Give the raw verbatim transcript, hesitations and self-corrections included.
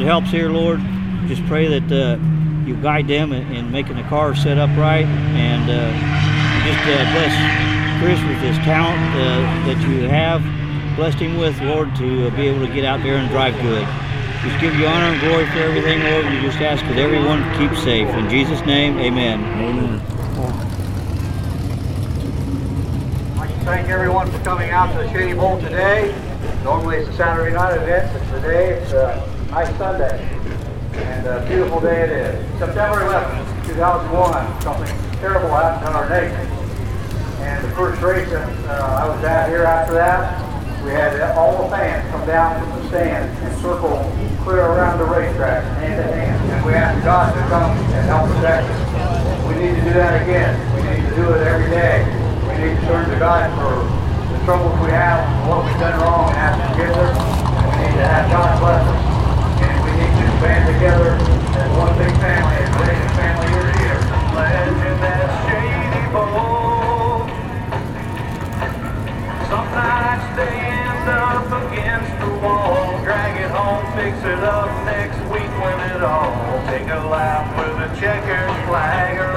helps here, Lord. Just pray that uh, you guide them in, in making the car set up right, and uh, just uh, bless Chris with his talent uh, that you have blessed him with, Lord, to uh, be able to get out there and drive good. Just give you honor and glory for everything, Lord. We just ask that everyone keep safe. In Jesus' name, amen. Amen. I'd like to thank everyone for coming out to the Shady Bowl today. Normally it's a Saturday night event, but today it's a nice Sunday. And a beautiful day it is. September eleventh, two thousand one, something terrible happened in our nation. And the first race that uh, I was at here after that, we had all the fans come down from the stands and circle clear around the racetrack, hand to hand. And we asked God to come and help protect us. We need to do that again. We need to do it every day. We need to turn to God for the troubles we have, what we've done wrong, and ask forgiveness. And we need to have God bless us. And we need to band together as one big family, as a racing family year to year. Pledge in that Shady Bowl. Some nights they end up against the wall. Drag it home, fix it up next week, win it all. Take a lap with a checkered flag